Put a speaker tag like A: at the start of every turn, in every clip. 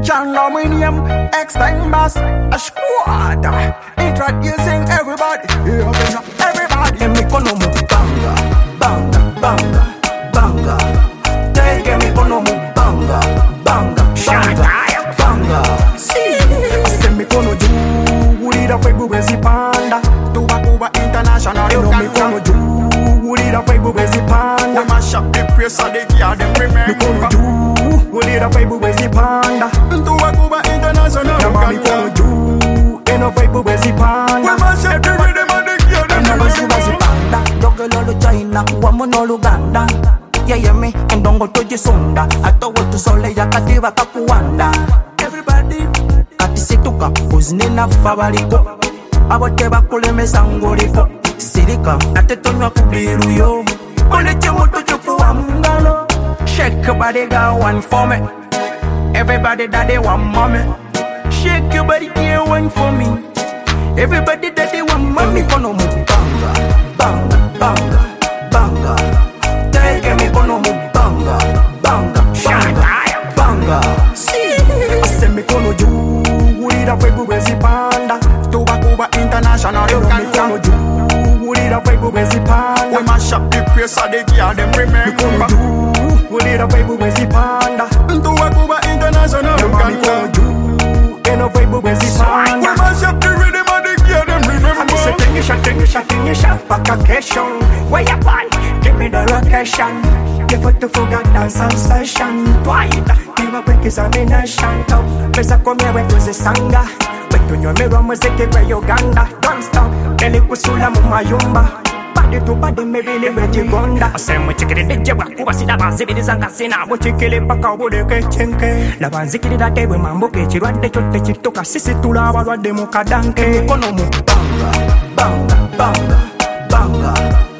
A: Jungle my name, X-Time Bass, a squad. Introducing everybody, everybody. And me kono mu banga, banga, banga, banga. Take me kono mu banga, banga, banga, banga. See, say me kono do, we da fe bubezi panda. Tuba Cuba International, you know me kono do, we da fe bubezi panda. We mash up the place of the gear, them remember. Me kono do. We need a fight with the panda. To a Cuba International. Now me gonna do. Ain't no fight with the panda. We must have to read them on the gear. And now we see the panda. Dog all China, woman all Uganda. Yeah, me and don't go to Jesunda. I thought what to Sole Yakativa Kapuanda. Everybody at the Situka, who's Nina Favariko. Aboteba Kuleme Sangoriko. Sirika, at the Tonya Kubiru yo. Only Chamoto Chukuamungano. Shake your body, girl, one for me. Everybody that they want mommy. Shake your body, girl, one for me. Everybody that they want mommy. Kono mu banga, banga, banga, banga. Take me kono mu banga, banga, banga, banga. See, I say me kono do. We da fe bubezi panda. Tuba Cuba International, you know me kono do. We da fe bubezi panda. We mash up the place of the gear, them remember. We need a paper with the panda. To a Cuba International. You can't do. Ain't no paper with the panda. We must have to read them on the gear, them remember. I say, take a shot, back a question. Where you find? Give me the location. Give it to forget dance and session. Twice, give a break examination. Pesa come here with the sanga. But to your mirror, music, where Uganda. Don't stop. Eli kusula mumayumba. To body maybe liberty gonda. I say mo chikiri de jewa kuba sida banzikiri zanga sina mo chikiri paka bude ke chenke. La banzikiri da tewe mambo ke chirwade chote chitoka sisi tula warwade mo kadanke. Kono mu banga, banga, banga, banga.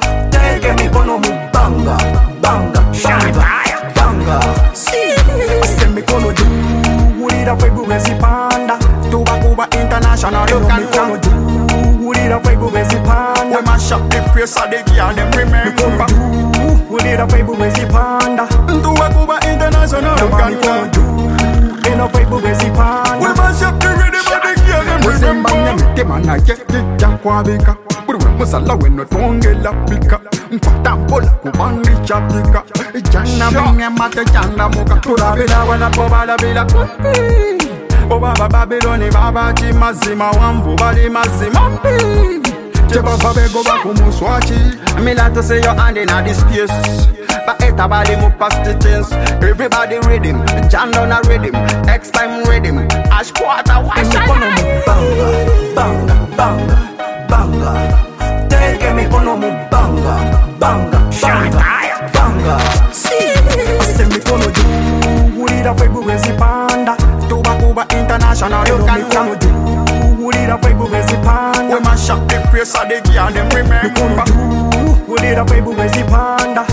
A: Take me kono mu banga, banga, banga, banga. See, I say me kono do. We da fe bubezi panda. Tuba Cuba International, you can kono do. We need a fight with the panda. We mash up the place of the gear, them remember. We need a fight with the panda. To a Cuba International, you can do. Ain't no fight with the panda. We mash up the rhythm of the gear, them remember. Msembanya mana yeke jakwabika. Buru musala weno tonge la pika. Mpatambola kubandi chapika. Jana minya mate jana muka. Turabila wana pobala bila kupi. Baba Babylon, Baba Timazima, Wambu, Bali Mazima. Jeba Bego Bakumuswachi. I mean, like to say your hand in this space. But it's about the past the chance. Everybody rhythm, John on a rhythm, X-Time rhythm, Ash Quarter, wash banga, banga, banga, banga. Take me kono mu banga, banga, banga, banga. See, I say me kono do. We need a fight with the panda. Tuba Cuba International, you can do. We need a fight with the panda. We mash up the place of the gear, them remember. We need a fight with the panda.